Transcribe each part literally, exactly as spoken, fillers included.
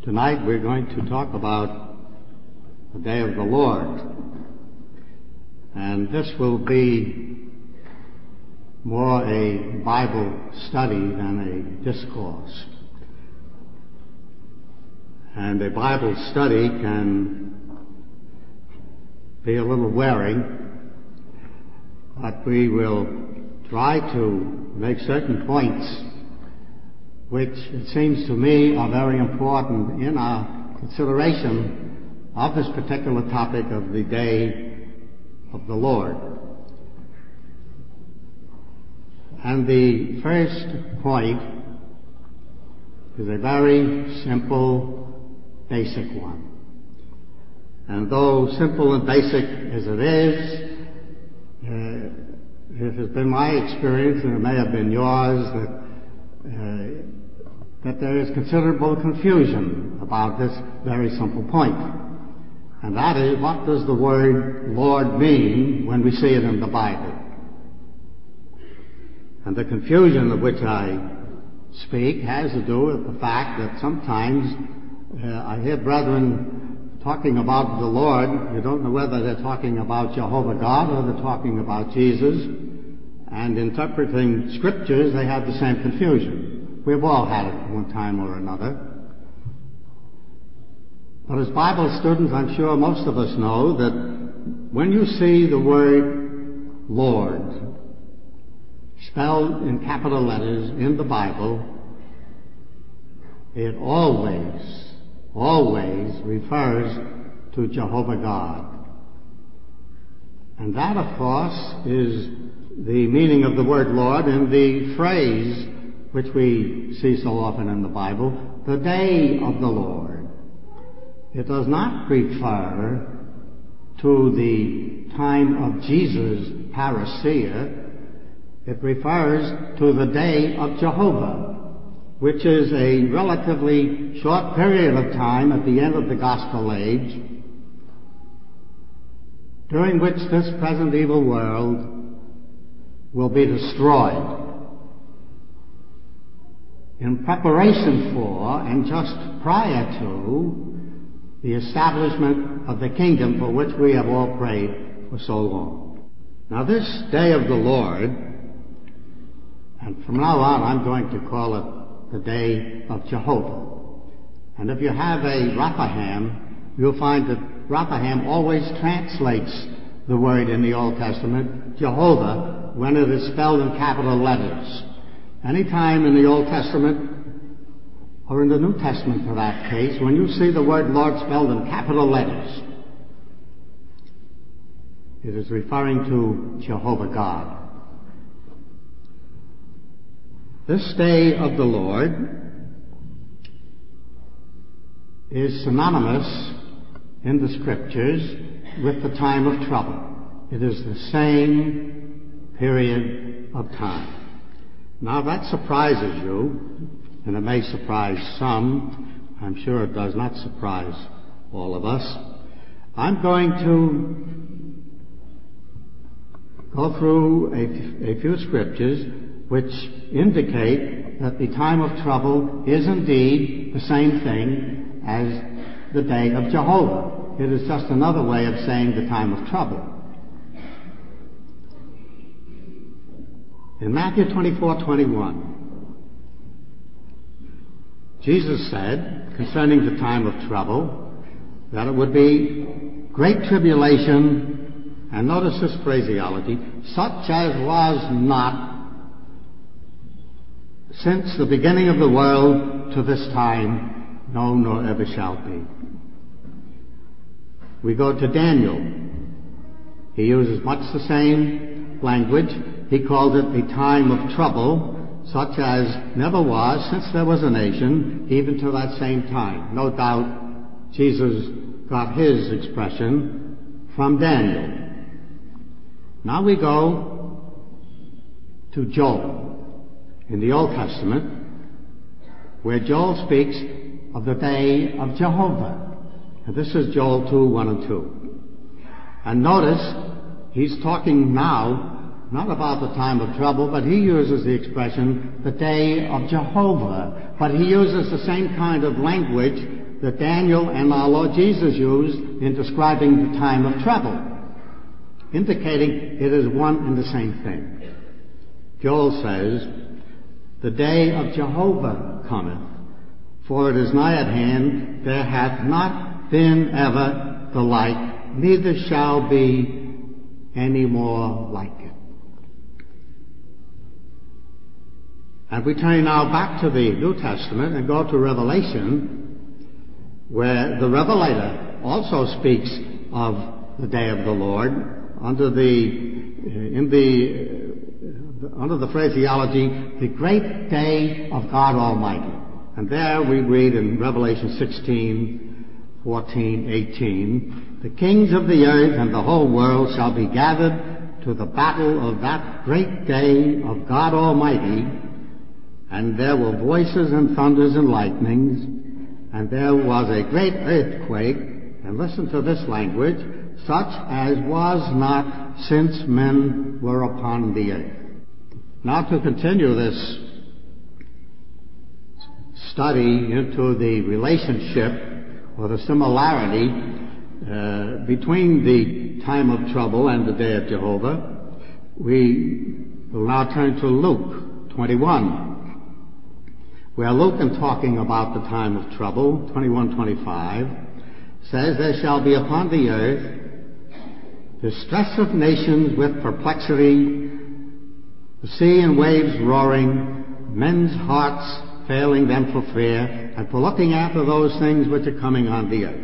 Tonight we're going to talk about the day of the Lord. And this will be more a Bible study than a discourse. And a Bible study can be a little wearing, but we will try to make certain points which it seems to me are very important in our consideration of this particular topic of the day of the Lord. And the first point is a very simple, basic one. And though simple and basic as it is, uh, it has been my experience, and it may have been yours, that uh, that there is considerable confusion about this very simple point. And that is, what does the word Lord mean when we see it in the Bible? And the confusion of which I speak has to do with the fact that sometimes uh, I hear brethren talking about the Lord. You don't know whether they're talking about Jehovah God or they're talking about Jesus. And interpreting scriptures, they have the same confusion. We've all had it at one time or another. But as Bible students, I'm sure most of us know that when you see the word Lord spelled in capital letters in the Bible, it always, always refers to Jehovah God. And that, of course, is the meaning of the word Lord in the phrase which we see so often in the Bible, the day of the Lord. It does not refer to the time of Jesus' parousia. It refers to the day of Jehovah, which is a relatively short period of time at the end of the gospel age, during which this present evil world will be destroyed in preparation for and just prior to the establishment of the kingdom for which we have all prayed for so long. Now, this day of the Lord, and from now on I'm going to call it the day of Jehovah. And if you have a Raphaim, you'll find that Raphaim always translates the word in the Old Testament, Jehovah, when it is spelled in capital letters. Any time in the Old Testament, or in the New Testament for that case, when you see the word Lord spelled in capital letters, it is referring to Jehovah God. This day of the Lord is synonymous in the Scriptures with the time of trouble. It is the same period of time. Now that surprises you, and it may surprise some. I'm sure it does not surprise all of us. I'm going to go through a, a few scriptures which indicate that the time of trouble is indeed the same thing as the day of Jehovah. It is just another way of saying the time of trouble. In Matthew twenty-four twenty-one, Jesus said, concerning the time of trouble, that it would be great tribulation, and notice this phraseology, such as was not since the beginning of the world to this time, no, nor ever shall be. We go to Daniel. He uses much the same language. He called it a time of trouble, such as never was since there was a nation, even to that same time. No doubt Jesus got his expression from Daniel. Now we go to Joel in the Old Testament, where Joel speaks of the day of Jehovah. And this is Joel two, one and two. And notice, he's talking now not about the time of trouble, but he uses the expression, the day of Jehovah. But he uses the same kind of language that Daniel and our Lord Jesus used in describing the time of trouble, indicating it is one and the same thing. Joel says, "The day of Jehovah cometh, for it is nigh at hand, there hath not been ever the like, neither shall be any more like it." And we turn now back to the New Testament and go to Revelation, where the Revelator also speaks of the day of the Lord under the in the under the phraseology, the great day of God Almighty. And there we read in Revelation sixteen, fourteen, eighteen, "The kings of the earth and the whole world shall be gathered to the battle of that great day of God Almighty, and there were voices and thunders and lightnings, and there was a great earthquake," and listen to this language, "such as was not since men were upon the earth." Now to continue this study into the relationship or the similarity uh, between the time of trouble and the day of Jehovah, we will now turn to Luke twenty-one. Where Luke, in talking about the time of trouble, twenty-one twenty-five, says, "There shall be upon the earth distress of nations with perplexity, the sea and waves roaring, men's hearts failing them for fear, and for looking after those things which are coming on the earth."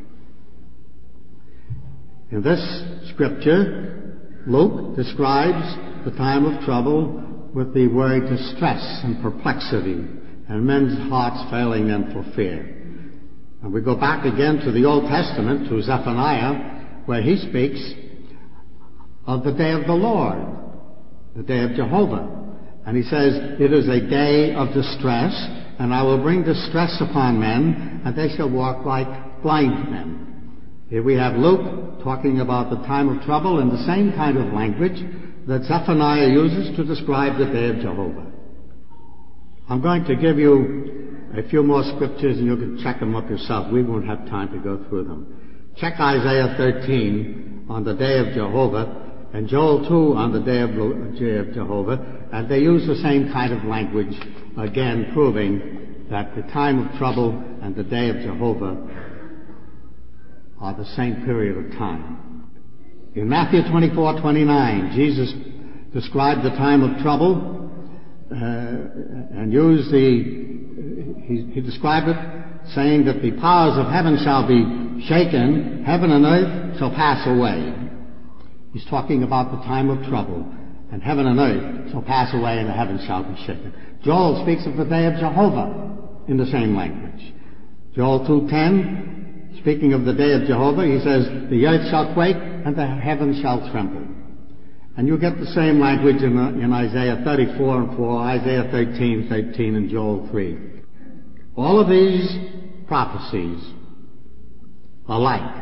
In this scripture, Luke describes the time of trouble with the word distress and perplexity, and men's hearts failing them for fear. And we go back again to the Old Testament, to Zephaniah, where he speaks of the day of the Lord, the day of Jehovah. And he says, "It is a day of distress, and I will bring distress upon men, and they shall walk like blind men." Here we have Luke talking about the time of trouble in the same kind of language that Zephaniah uses to describe the day of Jehovah. I'm going to give you a few more scriptures, and you can check them up yourself. We won't have time to go through them. Check Isaiah thirteen on the day of Jehovah, and Joel two on the day of, day of Jehovah, and they use the same kind of language, again proving that the time of trouble and the day of Jehovah are the same period of time. In Matthew twenty-four twenty-nine, Jesus described the time of trouble uh, and used the He, he described it saying that the powers of heaven shall be shaken, heaven and earth shall pass away. He's talking about the time of trouble, and heaven and earth shall pass away and the heavens shall be shaken. Joel speaks of the day of Jehovah in the same language. Joel two ten, speaking of the day of Jehovah, he says, "The earth shall quake and the heavens shall tremble." And you get the same language in, in Isaiah thirty-four and four, Isaiah thirteen thirteen, and Joel three. All of these prophecies are alike.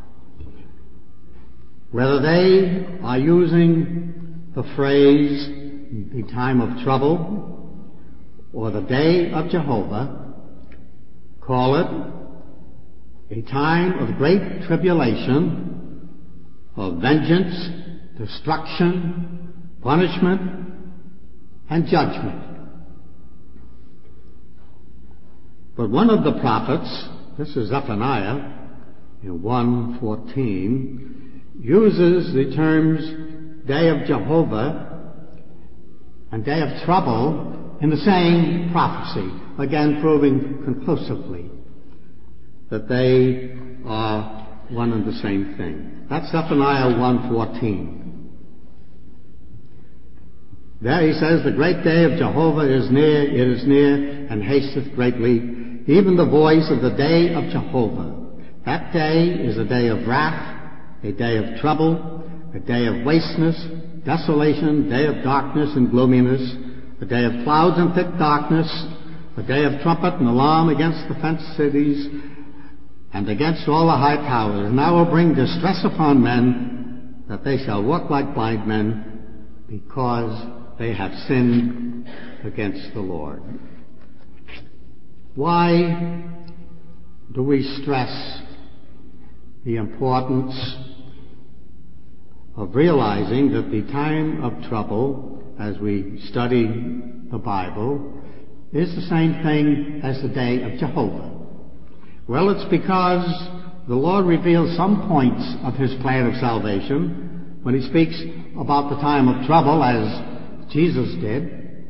Whether they are using the phrase, the time of trouble, or the day of Jehovah, call it a time of great tribulation, of vengeance, destruction, punishment, and judgment. But one of the prophets, this is Zephaniah, in one fourteen, uses the terms day of Jehovah and day of trouble in the same prophecy, again proving conclusively that they are one and the same thing. That's Zephaniah one fourteen. There he says, "The great day of Jehovah is near, it is near, and hasteth greatly, even the voice of the day of Jehovah. That day is a day of wrath, a day of trouble, a day of wasteness, desolation, day of darkness and gloominess, a day of clouds and thick darkness, a day of trumpet and alarm against the fenced cities, and against all the high towers. And I will bring distress upon men, that they shall walk like blind men, because they have sinned against the Lord." Why do we stress the importance of realizing that the time of trouble, as we study the Bible, is the same thing as the day of Jehovah. Well, it's because the Lord reveals some points of His plan of salvation when He speaks about the time of trouble, as Jesus did.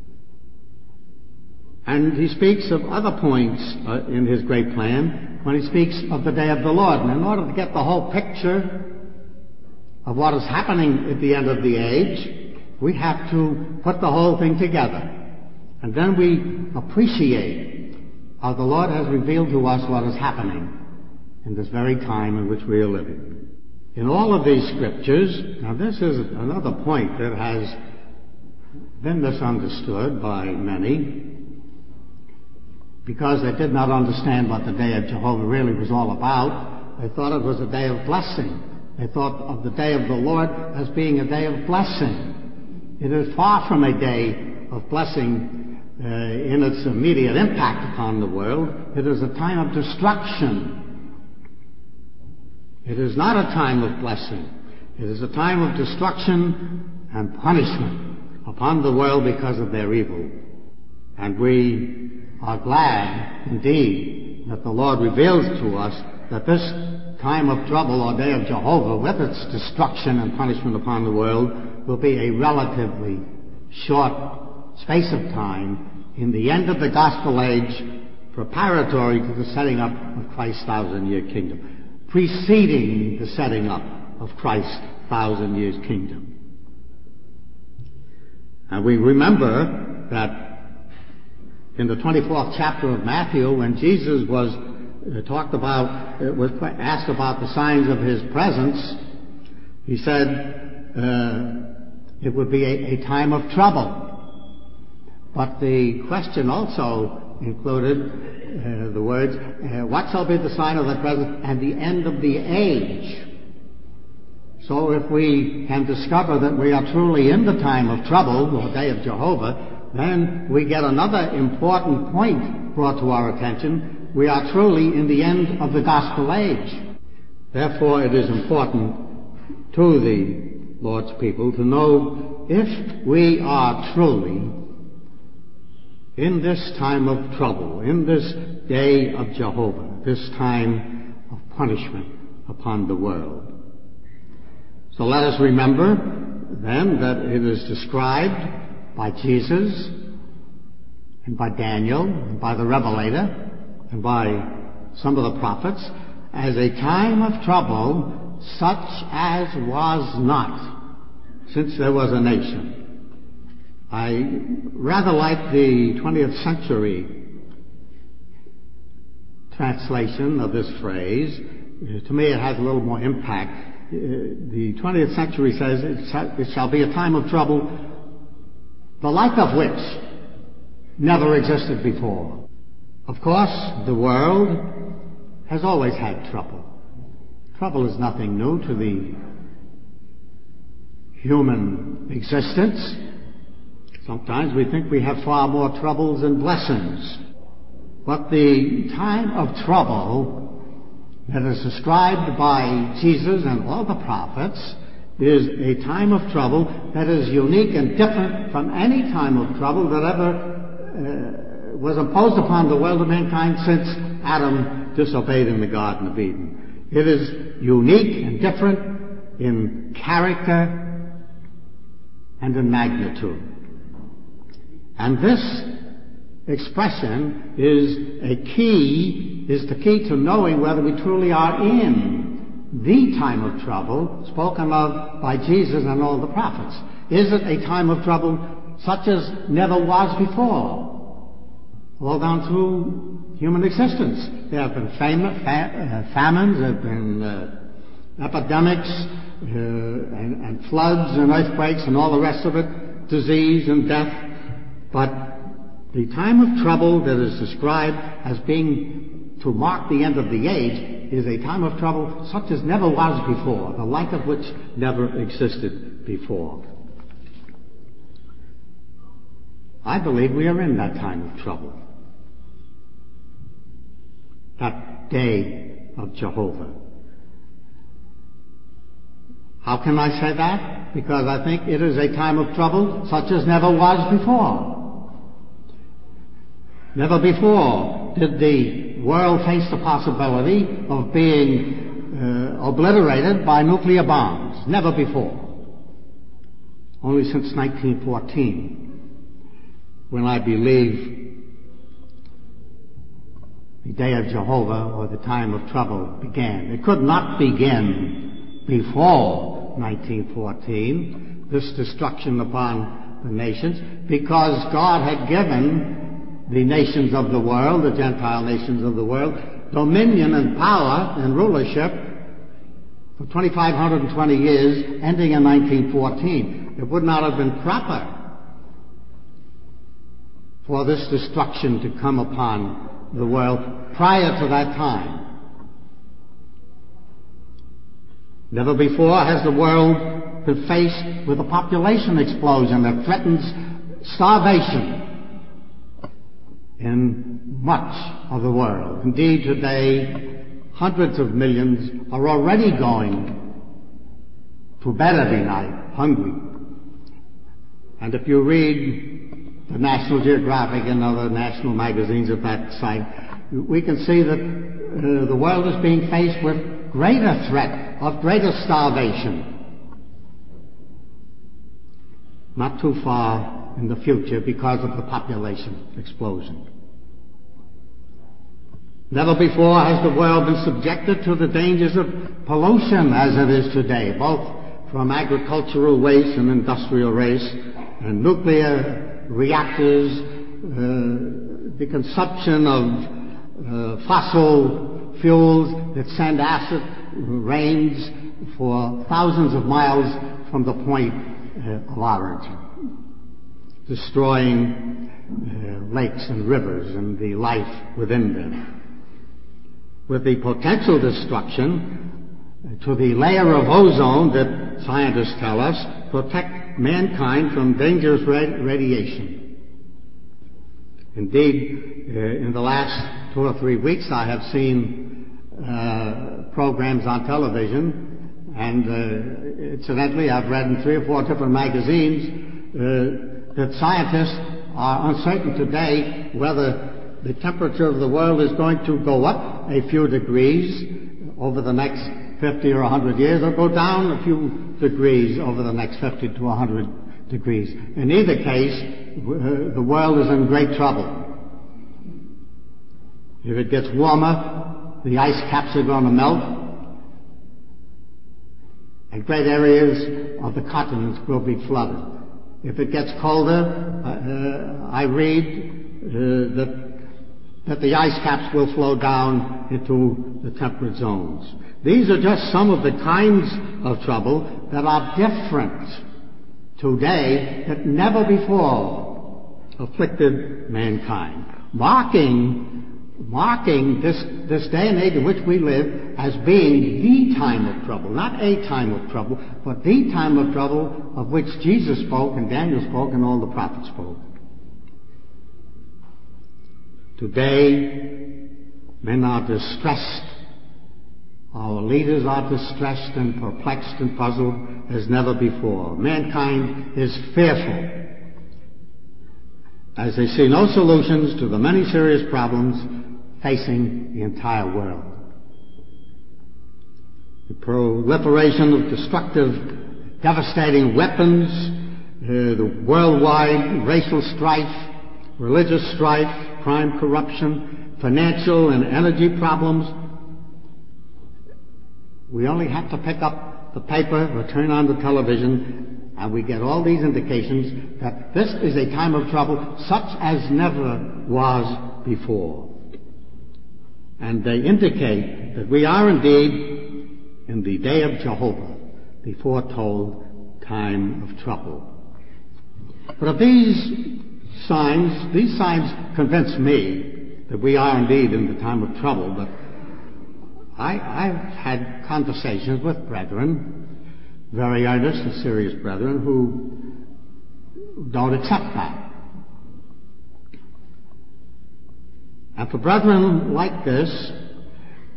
And He speaks of other points uh, in His great plan when He speaks of the day of the Lord. And in order to get the whole picture of what is happening at the end of the age, we have to put the whole thing together. And then we appreciate how the Lord has revealed to us what is happening in this very time in which we are living. In all of these scriptures, now this is another point that has been misunderstood by many, because they did not understand what the day of Jehovah really was all about. They thought it was a day of blessing. They thought of the day of the Lord as being a day of blessing. It is far from a day of blessing uh, in its immediate impact upon the world. It is a time of destruction. It is not a time of blessing. It is a time of destruction and punishment upon the world because of their evil. And we are glad, indeed, that the Lord reveals to us that this time of trouble or day of Jehovah, with its destruction and punishment upon the world, will be a relatively short space of time in the end of the gospel age, preparatory to the setting up of Christ's thousand-year kingdom, preceding the setting up of Christ's thousand years kingdom. And we remember that in the twenty-fourth chapter of Matthew, when Jesus was uh, talked about, uh, was asked about the signs of His presence, He said uh, it would be a, a time of trouble. But the question also included uh, the words, uh, what shall be the sign of the presence and the end of the age? So if we can discover that we are truly in the time of trouble, or day of Jehovah, then we get another important point brought to our attention. We are truly in the end of the gospel age. Therefore, it is important to the Lord's people to know if we are truly in this time of trouble, in this day of Jehovah, this time of punishment upon the world. So let us remember, then, that it is described by Jesus and by Daniel and by the Revelator and by some of the prophets as a time of trouble such as was not since there was a nation. I rather like the twentieth century translation of this phrase. To me, it has a little more impact. The twentieth century says, it shall be a time of trouble, the like of which never existed before. Of course, the world has always had trouble. Trouble is nothing new to the human existence. Sometimes we think we have far more troubles than blessings. But the time of trouble that is described by Jesus and all the prophets is a time of trouble that is unique and different from any time of trouble that ever uh, was imposed upon the world of mankind since Adam disobeyed in the Garden of Eden. It is unique and different in character and in magnitude. And this expression is a key, is the key to knowing whether we truly are in the time of trouble spoken of by Jesus and all the prophets. Is it a time of trouble such as never was before? All down through human existence. There have been fam- fa- uh, famines, there have been uh, epidemics, uh, and, and floods and earthquakes and all the rest of it, disease and death. But the time of trouble that is described as being to mark the end of the age is a time of trouble such as never was before, the like of which never existed before. I believe we are in that time of trouble. That day of Jehovah. How can I say that? Because I think it is a time of trouble such as never was before. Never before did the world face the possibility of being uh, obliterated by nuclear bombs. Never before. Only since nineteen fourteen, when I believe the day of Jehovah, or the time of trouble, began. It could not begin before nineteen fourteen, this destruction upon the nations, because God had given the nations of the world, the Gentile nations of the world, dominion and power and rulership for two thousand five hundred twenty years, ending in nineteen fourteen. It would not have been proper for this destruction to come upon the world prior to that time. Never before has the world been faced with a population explosion that threatens starvation in much of the world. Indeed, today, hundreds of millions are already going to bed every night hungry. And if you read the National Geographic and other national magazines of that site, we can see that uh, the world is being faced with greater threat of greater starvation not too far in the future because of the population explosion. Never before has the world been subjected to the dangers of pollution as it is today, both from agricultural waste and industrial waste, and nuclear reactors, uh, the consumption of uh, fossil fuels that send acid rains for thousands of miles from the point uh, of origin, destroying uh, lakes and rivers and the life within them, with the potential destruction to the layer of ozone that scientists tell us protect mankind from dangerous rad- radiation. Indeed, uh, in the last two or three weeks I have seen uh, programs on television, and uh, incidentally I've read in three or four different magazines uh, that scientists are uncertain today whether the temperature of the world is going to go up a few degrees over the next fifty or one hundred years, or go down a few degrees over the next fifty to one hundred degrees. In either case, uh, the world is in great trouble. If it gets warmer, the ice caps are going to melt, and great areas of the continents will be flooded. If it gets colder, uh, I read uh, that that the ice caps will flow down into the temperate zones. These are just some of the kinds of trouble that are different today that never before afflicted mankind. Marking, marking this, this day and age in which we live as being the time of trouble. Not a time of trouble, but the time of trouble of which Jesus spoke and Daniel spoke and all the prophets spoke. Today, men are distressed. Our leaders are distressed and perplexed and puzzled as never before. Mankind is fearful as they see no solutions to the many serious problems facing the entire world. The proliferation of destructive, devastating weapons, uh, the worldwide racial strife, religious strife, crime, corruption, financial and energy problems. We only have to pick up the paper or turn on the television and we get all these indications that this is a time of trouble such as never was before. And they indicate that we are indeed in the day of Jehovah, the foretold time of trouble. But of these signs, these signs convince me that we are indeed in the time of trouble, but I, I've had conversations with brethren, very earnest and serious brethren, who don't accept that. And for brethren like this,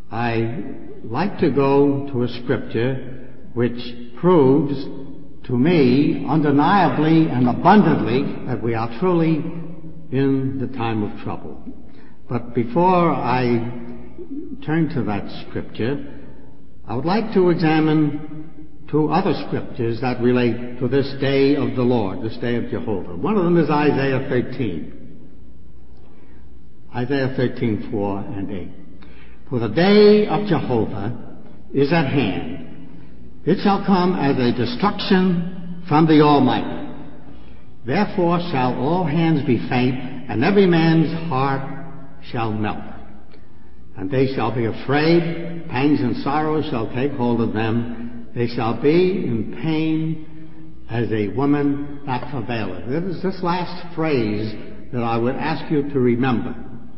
I like to go to a scripture which proves to me undeniably and abundantly that we are truly in the time of trouble. But before I turn to that scripture, I would like to examine two other scriptures that relate to this day of the Lord, this day of Jehovah. One of them is Isaiah thirteen. Isaiah thirteen, four and eight. For the day of Jehovah is at hand. It shall come as a destruction from the Almighty. Therefore shall all hands be faint, and every man's heart shall melt. And they shall be afraid, pangs and sorrows shall take hold of them. They shall be in pain as a woman that travaileth. It is this last phrase that I would ask you to remember.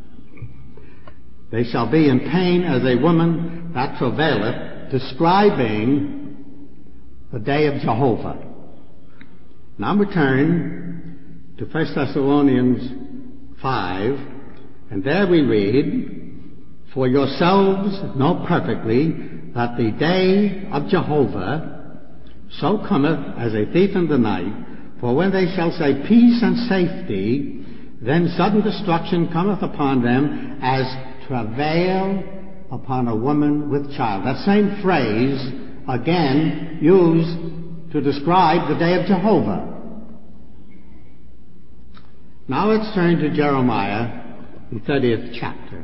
They shall be in pain as a woman that travaileth, describing the day of Jehovah. Now return to First Thessalonians five, and there we read, For yourselves know perfectly that the day of Jehovah so cometh as a thief in the night. For when they shall say peace and safety, then sudden destruction cometh upon them as travail upon a woman with child. That same phrase, again, used to describe the day of Jehovah. Now let's turn to Jeremiah, the thirtieth chapter.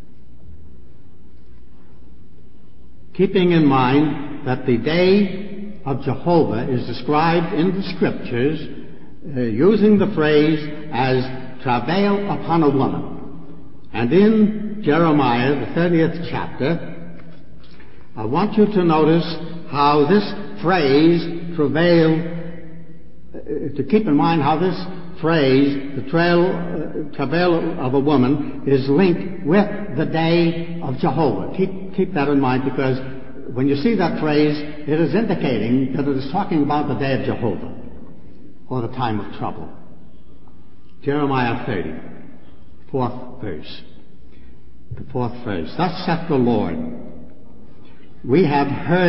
Keeping in mind that the day of Jehovah is described in the Scriptures uh, using the phrase as travail upon a woman. And in Jeremiah, the thirtieth chapter, I want you to notice how this phrase, travail, uh, to keep in mind how this phrase, the trail, uh, travail of a woman, is linked with the day of Jehovah. Keep, keep that in mind, because when you see that phrase, it is indicating that it is talking about the day of Jehovah, or the time of trouble. Jeremiah thirty, fourth verse. The fourth verse. Thus saith the Lord, we have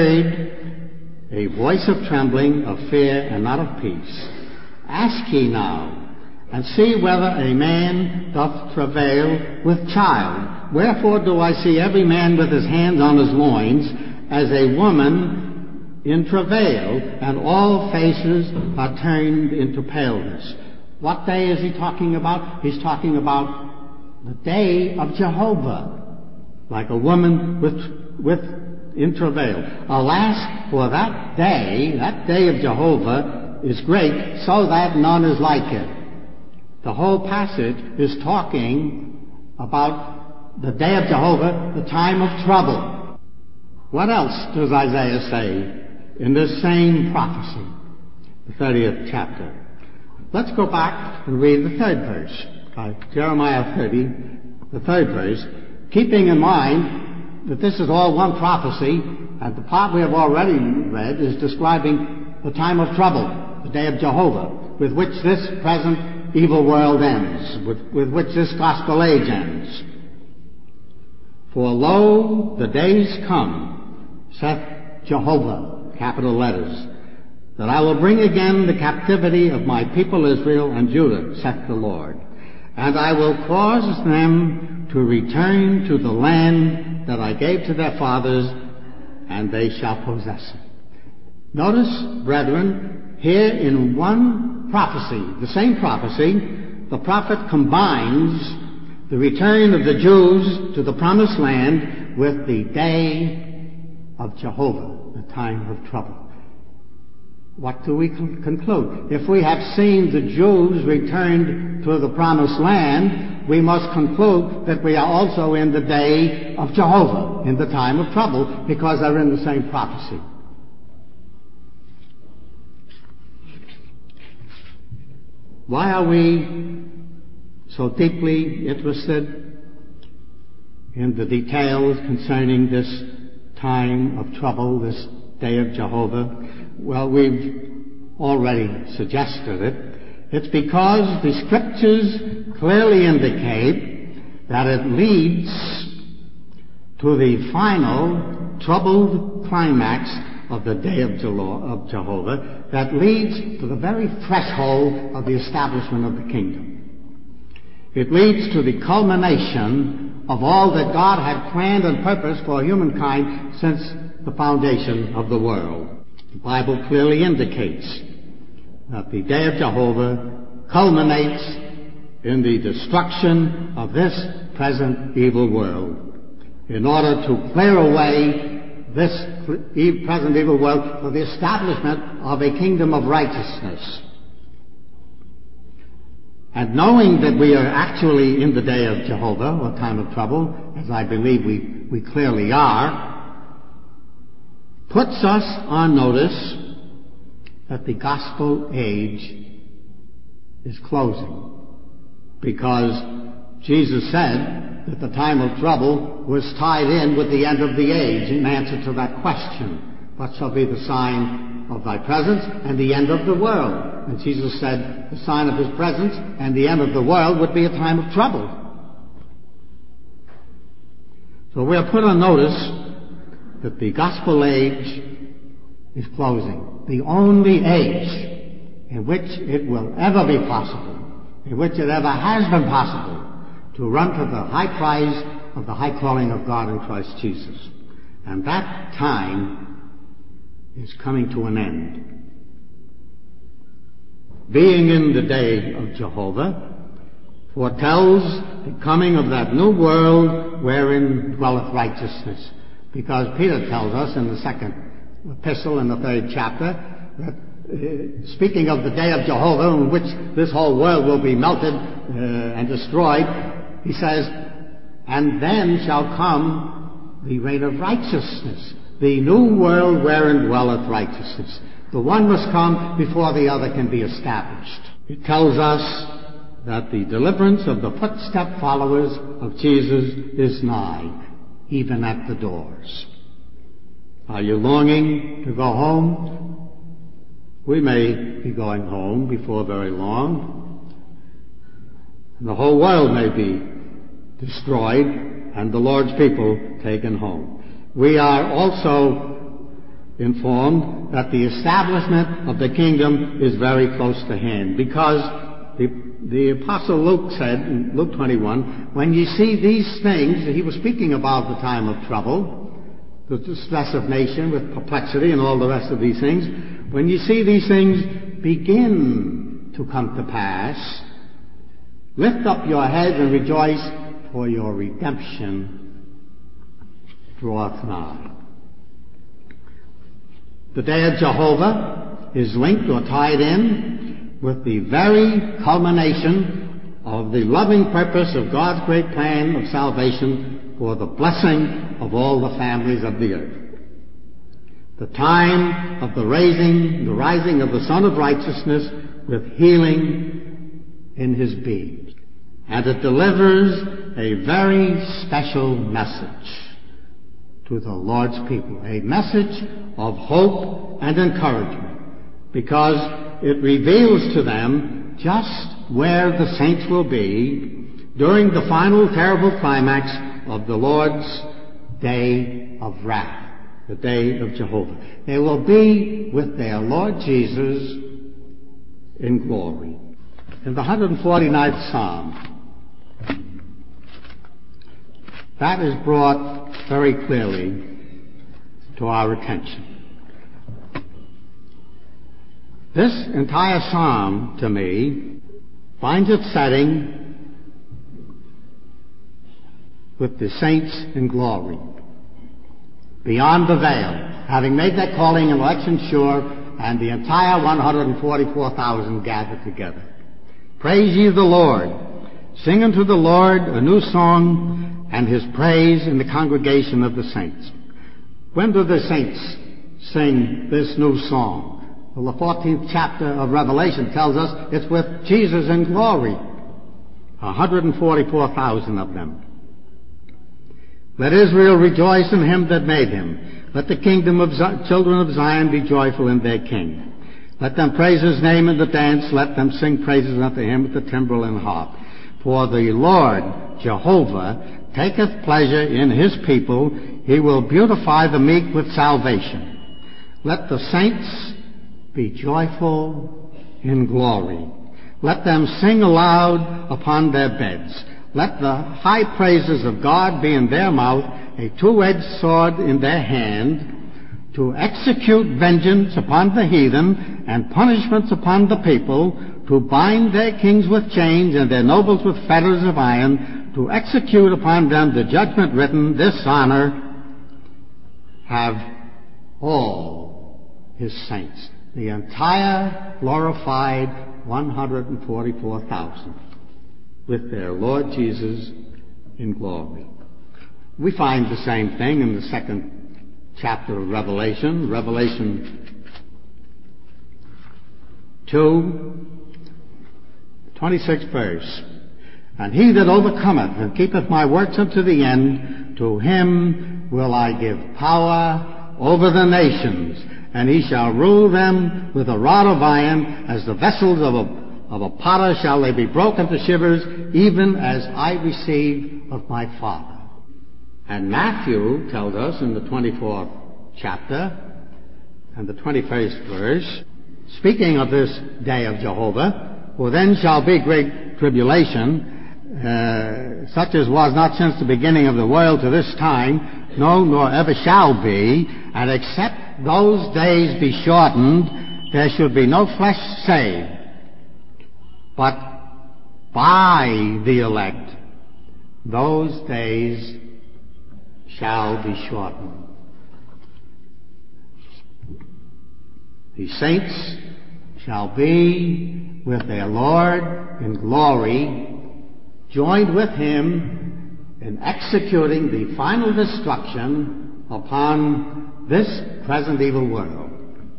heard a voice of trembling, of fear, and not of peace. Ask ye now, and see whether a man doth travail with child. Wherefore do I see every man with his hands on his loins, as a woman in travail, and all faces are turned into paleness. What day is he talking about? He's talking about the day of Jehovah, like a woman with, with in travail. Alas, for that day, that day of Jehovah is great, so that none is like it. The whole passage is talking about the day of Jehovah, the time of trouble. What else does Isaiah say in this same prophecy, the thirtieth chapter? Let's go back and read the third verse. Uh, Jeremiah thirty, the third verse, keeping in mind that this is all one prophecy, and the part we have already read is describing the time of trouble, the day of Jehovah, with which this present evil world ends, with, with which this gospel age ends. For lo, the days come, saith Jehovah, capital letters, that I will bring again the captivity of my people Israel and Judah, saith the Lord. And I will cause them to return to the land that I gave to their fathers, and they shall possess it. Notice, brethren, here in one prophecy, the same prophecy, the prophet combines the return of the Jews to the promised land with the day of Jehovah, the time of trouble. What do we conclude? If we have seen the Jews returned to the promised land, we must conclude that we are also in the day of Jehovah, in the time of trouble, because they're in the same prophecy. Why are we so deeply interested in the details concerning this time of trouble, this day of Jehovah? Well, we've already suggested it. It's because the Scriptures clearly indicate that it leads to the final troubled climax of the day of Jehovah that leads to the very threshold of the establishment of the kingdom. It leads to the culmination of all that God had planned and purposed for humankind since the foundation of the world. The Bible clearly indicates that the day of Jehovah culminates in the destruction of this present evil world in order to clear away this present evil world for the establishment of a kingdom of righteousness. And knowing that we are actually in the day of Jehovah, or time of trouble, as I believe we, we clearly are, puts us on notice that the gospel age is closing. Because Jesus said that the time of trouble was tied in with the end of the age in answer to that question. What shall be the sign of thy presence and the end of the world? And Jesus said the sign of his presence and the end of the world would be a time of trouble. So we are put on notice that the gospel age is closing. The only age in which it will ever be possible, in which it ever has been possible, to run to the high prize of the high calling of God in Christ Jesus. And that time is coming to an end. Being in the day of Jehovah foretells the coming of that new world wherein dwelleth righteousness. Because Peter tells us in the second epistle in the third chapter that uh, speaking of the day of Jehovah in which this whole world will be melted uh, and destroyed, he says, and then shall come the reign of righteousness, the new world wherein dwelleth righteousness. The one must come before the other can be established. It tells us that the deliverance of the footstep followers of Jesus is nigh, even at the doors. Are you longing to go home? We may be going home before very long. The whole world may be destroyed and the Lord's people taken home. We are also informed that the establishment of the kingdom is very close to hand, because the, the Apostle Luke said in Luke twenty-one, when you see these things, he was speaking about the time of trouble, the distress of nation with perplexity and all the rest of these things. When you see these things begin to come to pass, lift up your heads and rejoice, for your redemption draweth nigh. The day of Jehovah is linked or tied in with the very culmination of the loving purpose of God's great plan of salvation for the blessing of all the families of the earth. The time of the raising, the rising of the Son of Righteousness with healing in his being. And it delivers a very special message to the Lord's people. A message of hope and encouragement, because it reveals to them just where the saints will be during the final terrible climax of the Lord's day of wrath, the day of Jehovah. They will be with their Lord Jesus in glory. In the one hundred forty-ninth Psalm, that is brought very clearly to our attention. This entire psalm, to me, finds its setting with the saints in glory, beyond the veil, having made their calling and election sure, and the entire one hundred forty-four thousand gathered together. Praise ye the Lord. Sing unto the Lord a new song, and his praise in the congregation of the saints. When do the saints sing this new song? Well, the fourteenth chapter of Revelation tells us it's with Jesus in glory. one hundred forty-four thousand of them. Let Israel rejoice in him that made him. Let the kingdom of Z- children of Zion be joyful in their king. Let them praise his name in the dance. Let them sing praises unto him with the timbrel and harp. For the Lord, Jehovah, taketh pleasure in his people. He will beautify the meek with salvation. Let the saints be joyful in glory. Let them sing aloud upon their beds. Let the high praises of God be in their mouth, a two-edged sword in their hand, to execute vengeance upon the heathen and punishments upon the people, to bind their kings with chains and their nobles with fetters of iron, to execute upon them the judgment written. This honor have all his saints. The entire glorified one hundred forty-four thousand with their Lord Jesus in glory. We find the same thing in the second chapter of Revelation, Revelation two, twenty-sixth verse. And he that overcometh and keepeth my works unto the end, to him will I give power over the nations, and he shall rule them with a rod of iron, as the vessels of a, of a potter shall they be broken to shivers, even as I received of my Father. And Matthew tells us in the twenty-fourth chapter and the twenty-first verse, speaking of this day of Jehovah, for then shall be great tribulation, uh, such as was not since the beginning of the world to this time, no, nor ever shall be, and except those days be shortened, there should be no flesh saved. But by the elect, those days shall be shortened. The saints shall be with their Lord in glory, joined with him in executing the final destruction upon this present evil world.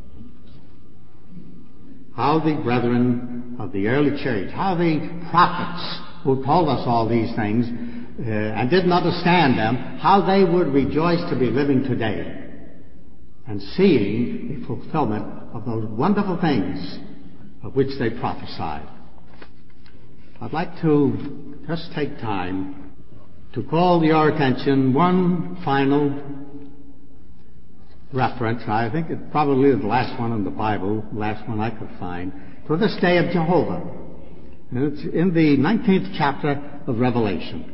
How the brethren of the early church, how the prophets who told us all these things uh, and didn't understand them, how they would rejoice to be living today and seeing the fulfillment of those wonderful things of which they prophesied. I'd like to just take time to call your attention one final reference. I think it's probably the last one in the Bible, the last one I could find, to this day of Jehovah. And it's in the nineteenth chapter of Revelation.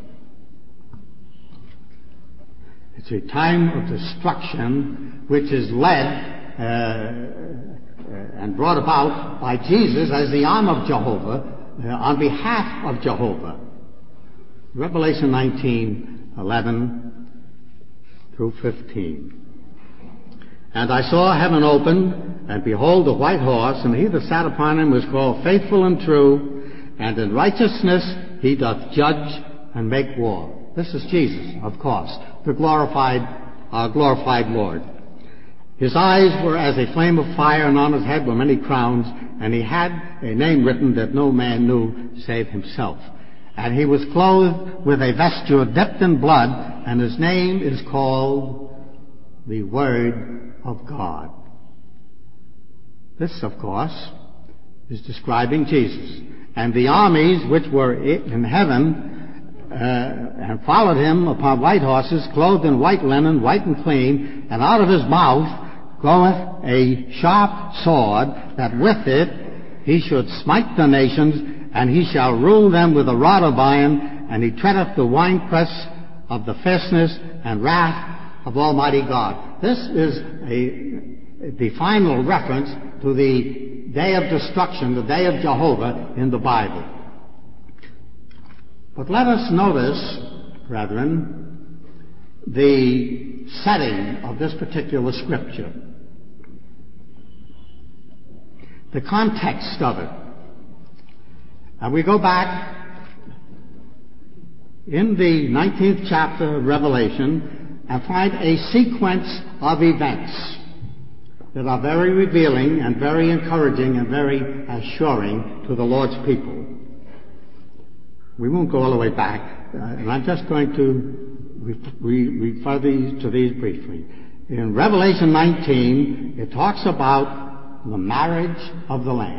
It's a time of destruction which is led uh, uh, and brought about by Jesus as the arm of Jehovah uh, on behalf of Jehovah. Revelation nineteen, eleven through fifteen. And I saw heaven open, and behold, a white horse, and he that sat upon him was called Faithful and True, and in righteousness he doth judge and make war. This is Jesus, of course, the glorified, uh, glorified Lord. His eyes were as a flame of fire, and on his head were many crowns, and he had a name written that no man knew save himself. And he was clothed with a vesture dipped in blood, and his name is called the Word of God. This, of course, is describing Jesus. And the armies which were in heaven uh, and followed him upon white horses, clothed in white linen, white and clean, and out of his mouth goeth a sharp sword, that with it he should smite the nations, and he shall rule them with a rod of iron, and he treadeth the winepress of the fierceness and wrath of Almighty God. This is a, the final reference to the day of destruction, the day of Jehovah in the Bible. But let us notice, brethren, the setting of this particular scripture, the context of it. And we go back in the nineteenth chapter of Revelation and find a sequence of events that are very revealing and very encouraging and very assuring to the Lord's people. We won't go all the way back, uh, and I'm just going to re- refer these to these briefly. In Revelation nineteen, it talks about the marriage of the Lamb.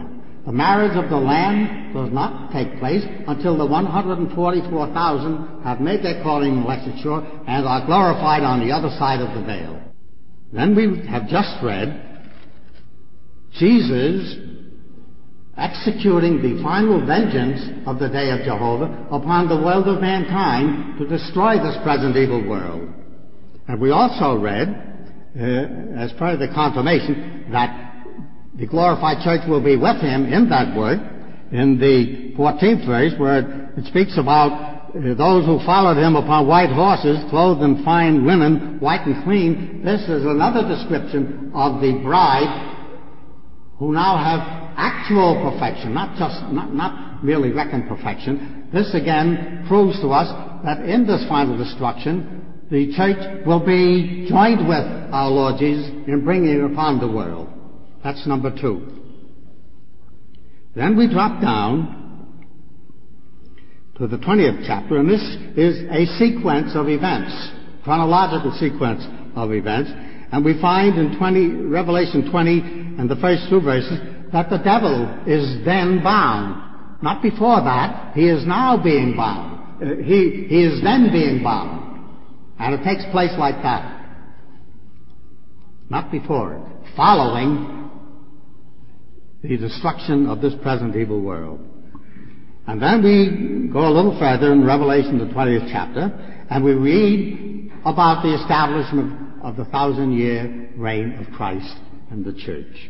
The marriage of the Lamb does not take place until the one hundred forty-four thousand have made their calling and election sure and are glorified on the other side of the veil. Then we have just read Jesus executing the final vengeance of the day of Jehovah upon the world of mankind to destroy this present evil world. And we also read, uh, as part of the confirmation, that the glorified church will be with him in that work in the fourteenth verse, where it speaks about uh, those who followed him upon white horses, clothed in fine linen, white and clean. This is another description of the bride who now have actual perfection, not just, not, not merely reckoned perfection. This again proves to us that in this final destruction, the church will be joined with our Lord Jesus in bringing it upon the world. That's number two. Then we drop down to the twentieth chapter, and this is a sequence of events, chronological sequence of events, and we find in twenty, Revelation twenty and the first two verses that the devil is then bound. Not before that, he is now being bound. Uh, he, he is then being bound. And it takes place like that. Not before it. Following the destruction of this present evil world. And then we go a little further in Revelation, the twentieth chapter, and we read about the establishment of the thousand-year reign of Christ and the church.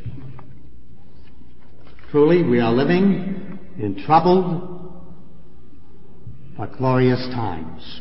Truly, we are living in troubled but glorious times,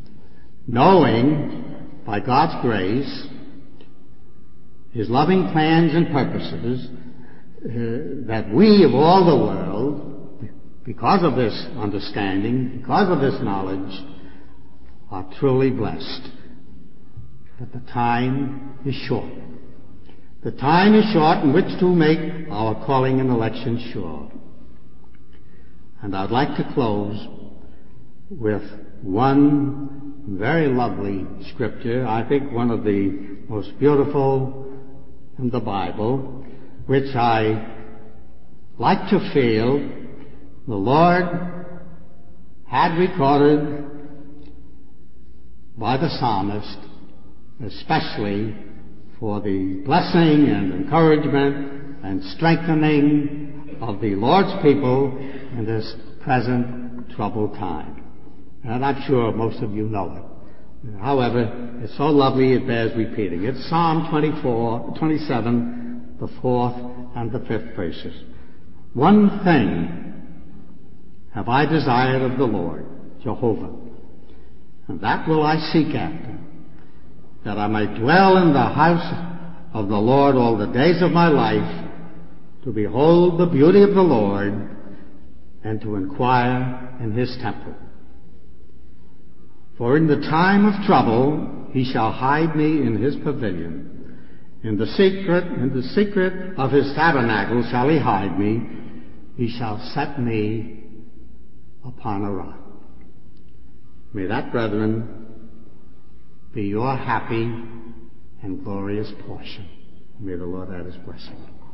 knowing by God's grace his loving plans and purposes uh, that we of all the world, because of this understanding, because of this knowledge, are truly blessed. But the time is short. The time is short in which to make our calling and election sure. And I'd like to close with one very lovely scripture, I think one of the most beautiful in the Bible, which I like to feel the Lord had recorded by the psalmist, especially for the blessing and encouragement and strengthening of the Lord's people in this present troubled time. And I'm sure most of you know it. However, it's so lovely it bears repeating. It's Psalm twenty-four, twenty-seven, the fourth and the fifth verses. One thing have I desired of the Lord, Jehovah, and that will I seek after, that I might dwell in the house of the Lord all the days of my life, to behold the beauty of the Lord, and to inquire in his temple. For in the time of trouble he shall hide me in his pavilion. In the secret, in the secret of his tabernacle shall he hide me. He shall set me upon a rock. May that, brethren, be your happy and glorious portion. May the Lord add his blessing.